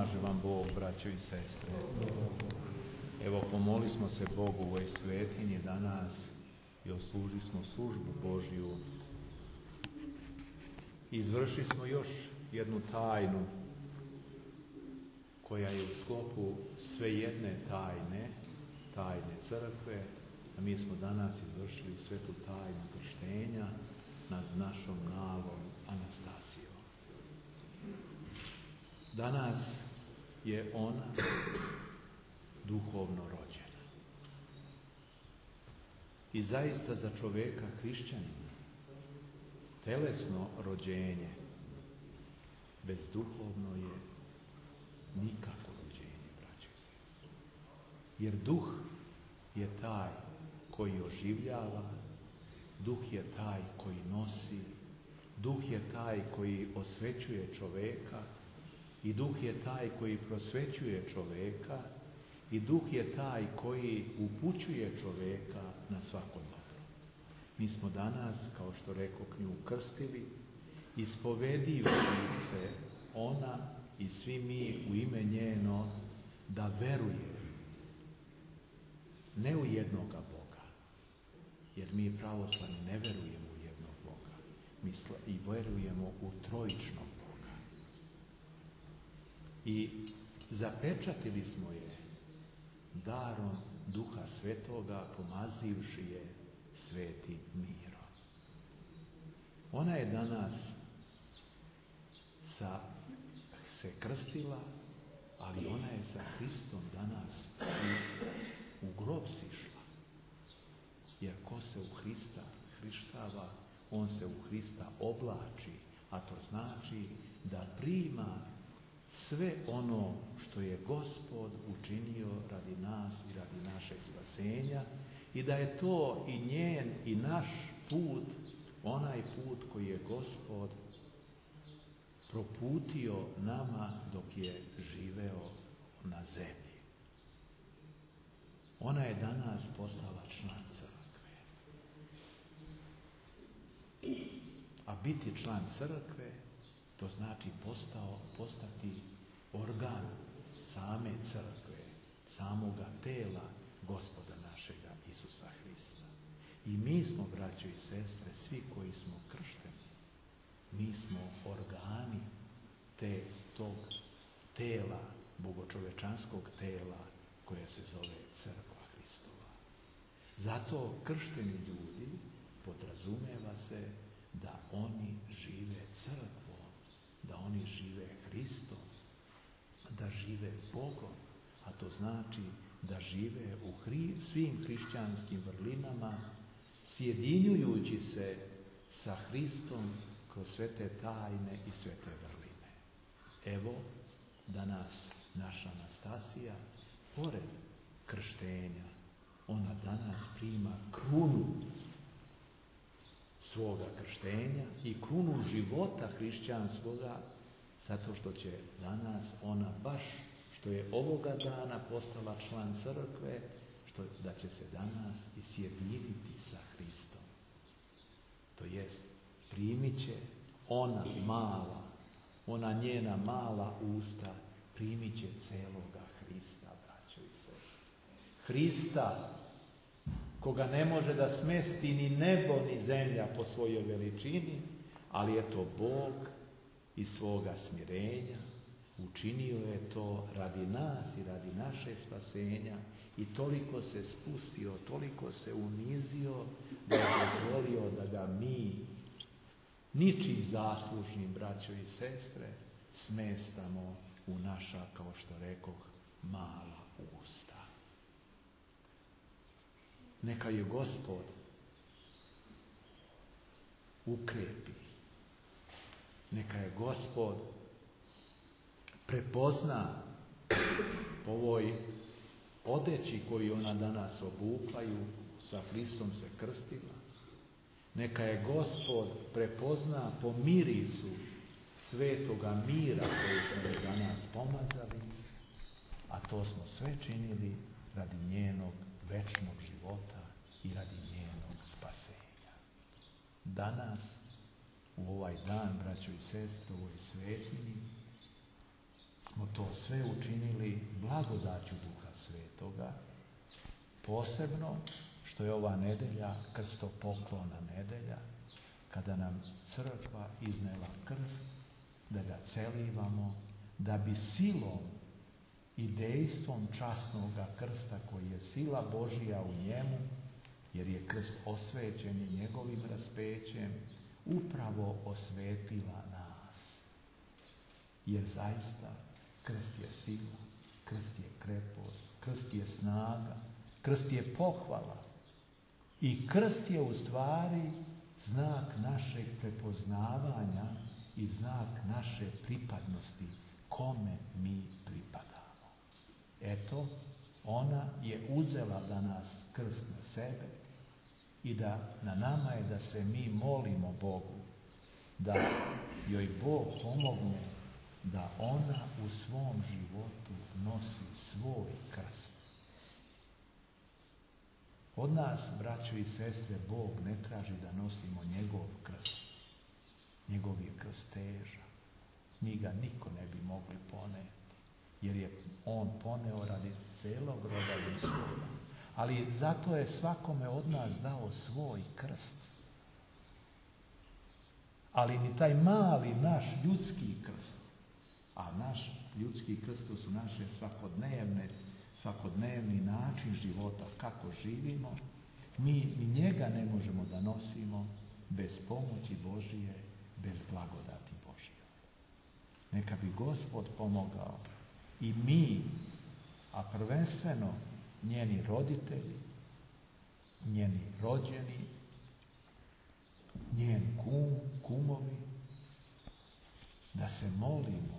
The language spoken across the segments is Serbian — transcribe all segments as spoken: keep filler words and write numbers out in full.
pomaže vam Bog, braćo i sestre. Evo, pomoli smo se Bogu u ovoj svetinji danas i osluži smo službu Božju. Izvrši smo još jednu tajnu koja je u sklopu svejedne tajne, tajne crkve, a mi smo danas izvršili svetu tajnu krštenja nad našom nagom Anastasijom. Danas je ona duhovno rođena. I zaista za čoveka hrišćanina telesno rođenje bez duhovno je nikako rođenje, braćo i sestre. Jer duh je taj koji oživljava, duh je taj koji nosi, duh je taj koji osvećuje čoveka i duh je taj koji prosvećuje čoveka i duh je taj koji upućuje čoveka na svako dobro. Mi smo danas, kao što rekoh, nju krstili, ispovedijući se ona i svi mi u ime njeno da veruje ne u jednoga Boga, jer mi pravoslavni ne verujemo u jednog Boga, mi i verujemo u trojičnog Boga. I zapečatili smo je darom Duha Svetoga, pomazivši je Svetim mirom. Ona je danas sa, se krstila, ali ona je sa Hristom danas u, u grob sišla. Jer ko se u Hrista hrištava, on se u Hrista oblači, a to znači da prima sve ono što je Gospod učinio radi nas i radi našeg spasenja i da je to i njen i naš put, onaj put koji je Gospod proputio nama dok je živeo na zemlji. Ona je danas postala član crkve. A biti član crkve, to znači postao, postati organ same crkve, samoga tela Gospoda našega Isusa Hrista. I mi smo, braćo i sestre, svi koji smo kršteni, mi smo organi te, tog tela, bogočovečanskog tela koja se zove Crkva Hristova. Zato kršteni ljudi podrazumeva se da oni žive crkvom, da oni žive Hristom, da žive Bogom, a to znači da žive u hri, svim hrišćanskim vrlinama, sjedinjujući se sa Hristom kroz sve te tajne i sve te vrline. Evo danas naša Anastasija, pored krštenja, ona danas prima krunu svoga krštenja i krunu života hrišćanskoga, zato što će danas ona baš, što je ovoga dana postala član crkve, što, da će se danas i sjediniti sa Hristom. To jest, primit će ona mala, ona njena mala usta, primit će celoga Hrista, braćo i sestre. Hrista, koga ne može da smesti ni nebo ni zemlja po svojoj veličini, ali je to Bog iz svoga smirenja učinio je to radi nas i radi naše spasenja i toliko se spustio, toliko se unizio da je dozvolio da ga mi ničim zaslužnim, braćo i sestre, smestamo u naša, kao što rekoh, mala usta. Neka je Gospod ukrepi. Neka je Gospod prepozna po ovoj odeći koju ona danas obukaju, sa Hristom se krstila. Neka je Gospod prepozna po mirisu svetoga mira koji smo je danas pomazali, a to smo sve činili radi njenog večnog života i radi njenog spasenja. Danas, u ovaj dan, braćo i sestre, u ovoj svetinji, smo to sve učinili blagodaću Duha Svetoga, posebno što je ova nedelja krstopoklona nedelja, kada nam crkva iznela krst, da ga celivamo, da bi silom i dejstvom časnoga krsta, koji je sila Božija u njemu, jer je krst osvećen i njegovim raspećem, upravo osvetila nas. Jer zaista krst je sila, krst je krepost, krst je snaga, krst je pohvala. I krst je u stvari znak našeg prepoznavanja i znak naše pripadnosti, kome mi pripadamo. Eto, ona je uzela danas krst na sebe i da na nama je da se mi molimo Bogu, da joj Bog pomogne da ona u svom životu nosi svoj krst. Od nas, braćo i sestre, Bog ne traži da nosimo njegov krst. Njegov je krst težak. Mi ga niko ne bi mogli poneti, jer je on poneo radi celog roda ljudskoga. Ali zato je svakome od nas dao svoj krst. Ali ni taj mali naš ljudski krst, a naš ljudski krst, to su naše svakodnevne, svakodnevni način života, kako živimo, mi ni njega ne možemo da nosimo bez pomoći Božije, bez blagodati Božije. Neka bi Gospod pomogao i mi, a prvenstveno njeni roditelji, njeni rođeni, njen kum, kumovi, da se molimo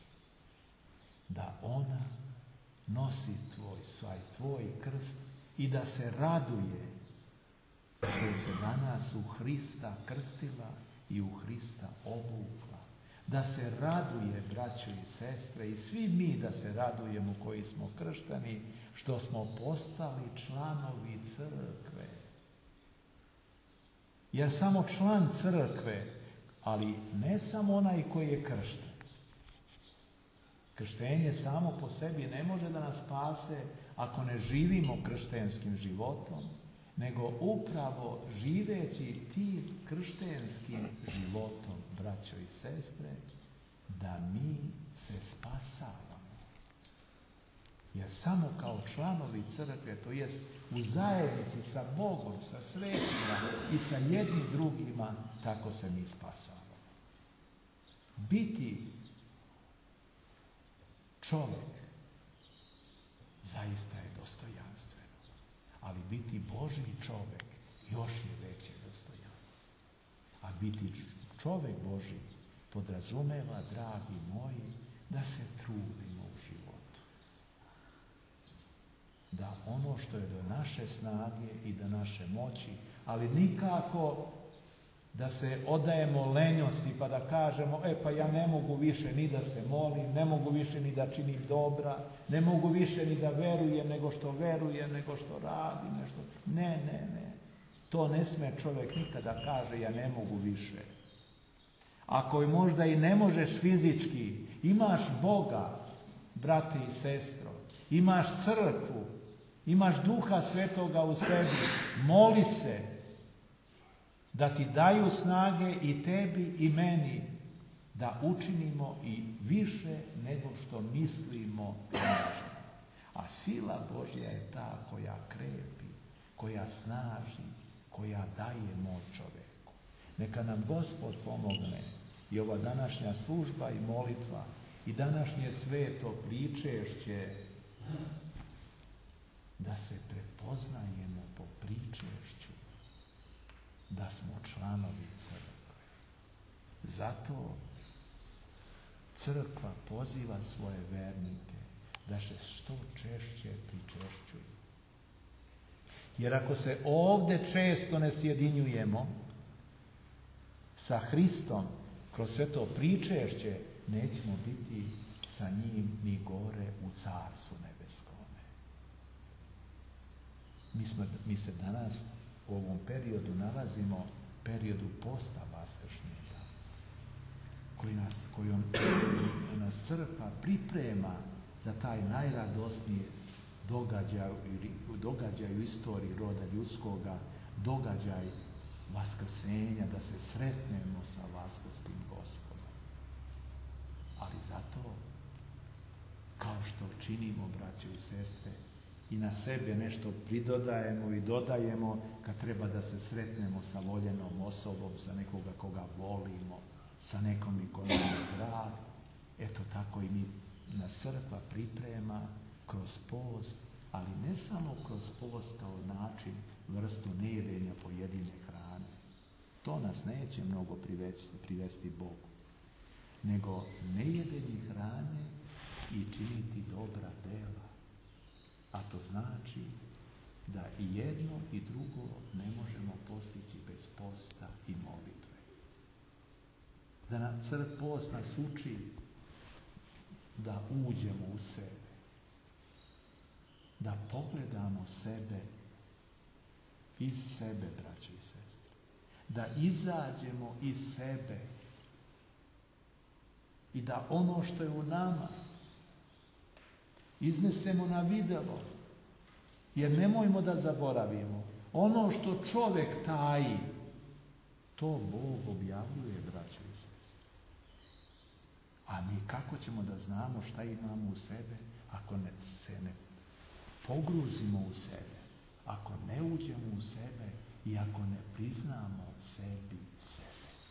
da ona nosi tvoj, svaj tvoj krst i da se raduje što je se danas u Hrista krstila i u Hrista obukla. Da se raduje, braćo i sestre, i svi mi da se radujemo koji smo krštani, što smo postali članovi crkve. Jer samo član crkve, ali ne samo onaj koji je kršten. Krštenje samo po sebi ne može da nas spase ako ne živimo krštenskim životom, nego upravo živeći tim krštenskim životom, braćo i sestre, da mi se spasavamo. Jer samo kao članovi crkve, to jest u zajednici sa Bogom, sa svetima i sa jednim drugima, tako se mi spasavamo. Biti čovjek zaista je dostojanstveno, ali biti Božji čovjek još je veće dostojanstvo. A biti čovjek Božji podrazumeva, dragi moji, da se trudimo u životu. Da ono što je do naše snage i do naše moći, ali nikako da se odajemo lenjosti pa da kažemo, e pa ja ne mogu više ni da se molim, ne mogu više ni da činim dobra, ne mogu više ni da verujem nego što verujem, nego što radim, nešto. Ne, ne, ne. To ne sme čovjek nikada kaže, ja ne mogu više. Ako možda i ne možeš fizički, imaš Boga, brate i sestro, imaš crkvu, imaš Duha Svetoga u sebi, moli se da ti daju snage i tebi i meni da učinimo i više nego što mislimo da možemo. A sila Božja je ta koja krepi, koja snaži, koja daje moć čoveku. Neka nam Gospod pomogne i ova današnja služba i molitva i današnje sveto pričešće da se prepoznajemo po pričešću, da smo članovi crkve. Zato crkva poziva svoje vernike da se što češće pričešćuju. Jer ako se ovdje često ne sjedinjujemo sa Hristom kroz sve to pričešće, nećemo biti sa njim ni gore u Carstvu nebeskome. Mi, smo, mi se danas u ovom periodu nalazimo, periodu posta vaskršnjega, koji nas, kojom nas crkva priprema za taj najradosniji događaj, događaj u istoriji roda ljudskoga, događaj vaskrsenja, da se sretnemo sa vaskrslim Gospodom. Ali zato, kao što činimo, braćo i sestre, i na sebe nešto pridodajemo i dodajemo kad treba da se sretnemo sa voljenom osobom, sa nekoga koga volimo, sa nekom i koji je drag. Eto tako i mi nas crkva priprema kroz post, ali ne samo kroz post kao način, vrstu nejedenja pojedine hrane. To nas neće mnogo privesti, privesti Bogu, nego nejedenje hrane i činiti dobra dela. A to znači da i jedno i drugo ne možemo postići bez posta i molitve. Da nam crkva post nas uči da uđemo u sebe, da pogledamo sebe iz sebe, braćo i sestre, da izađemo iz sebe i da ono što je u nama iznesemo na videlo, jer nemojmo da zaboravimo, ono što čovjek taji, to Bog objavljuje, braćo i sestre. A mi kako ćemo da znamo šta imamo u sebe, ako ne, se ne pogruzimo u sebe, ako ne uđemo u sebe i ako ne priznamo sebi sebe.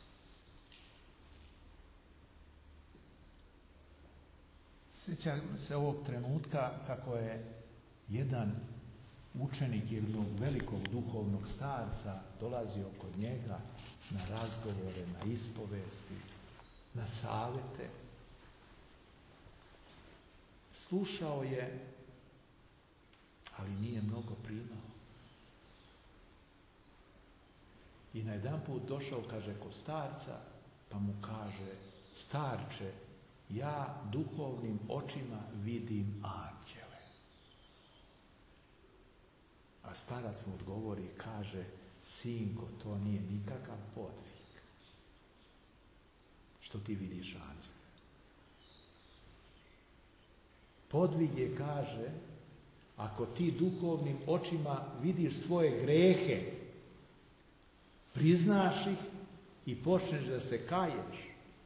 Sjećam se ovog trenutka kako je jedan učenik jednog velikog duhovnog starca dolazio kod njega na razgovore, na ispovesti, na savjete. Slušao je, ali nije mnogo primao. I na jedan put došao, kaže, kod starca, pa mu kaže, starče, ja duhovnim očima vidim anđele. A starac mu odgovori i kaže, sinko, to nije nikakav podvig što ti vidiš anđele. Podvig je, kaže, ako ti duhovnim očima vidiš svoje grehe, priznaš ih i počneš da se kaješ.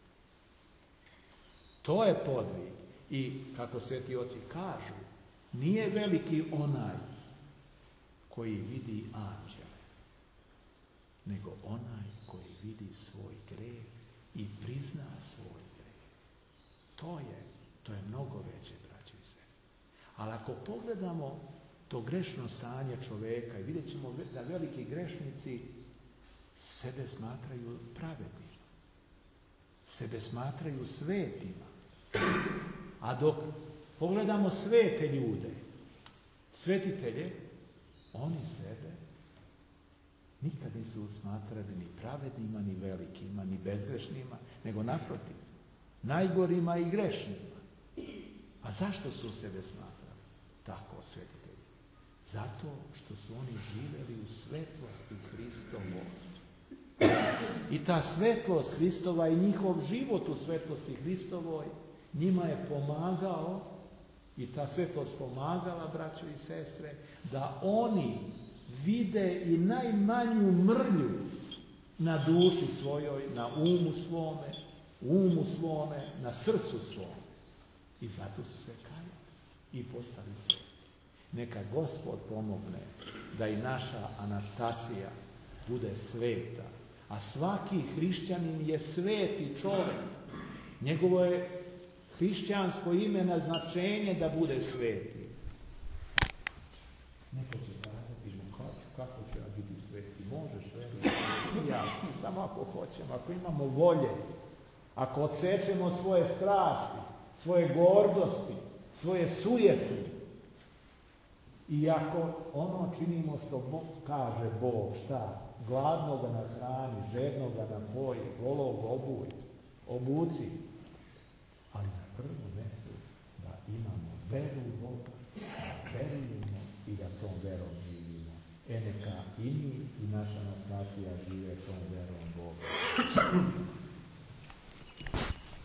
To je podvig. I kako sveti oci kažu, nije veliki onaj koji vidi anđele, nego onaj koji vidi svoj greh i prizna svoj greh. To je, to je mnogo veće, braćo i sestre. Ali ako pogledamo to grešno stanje čoveka i vidjet ćemo da veliki grešnici sebe smatraju pravednima, sebe smatraju svetima. A dok pogledamo svete ljude, svetitelje, oni sebe nikad nisu smatrali ni pravednima, ni velikima, ni bezgrešnima, nego naprotiv, najgorima i grešnima. A zašto su sebe smatrali tako svetitelji? Zato što su oni živjeli u svetlosti Hristovoj. I ta svetlost Hristova i njihov život u svetlosti Hristovoj njima je pomagao, i ta svetlost pomagala, braćo i sestre, da oni vide i najmanju mrlju na duši svojoj, na umu svome, umu svome, na srcu svome. I zato su se kajali i postali sveti. Neka Gospod pomogne da i naša Anastasija bude sveta, a svaki hrišćanin je sveti čovjek. Njegovo je hrišćansko ime na značenje da bude sveti. Neko će kazati, kako će ja biti sveti? Možeš, veri, ja, samo ako hoćemo, ako imamo volje, ako odsečemo svoje strasti, svoje gordosti, svoje sujete, i ako ono činimo što Bog kaže, Bog, šta? Gladnoga nahrani, žednoga napoji, golog obuj, obuci. Ali na prvom mjestu da imamo veru u Boga, verujemo i da tom verom živimo. E neka i mi i naša Anastasija žive tom verom Boga.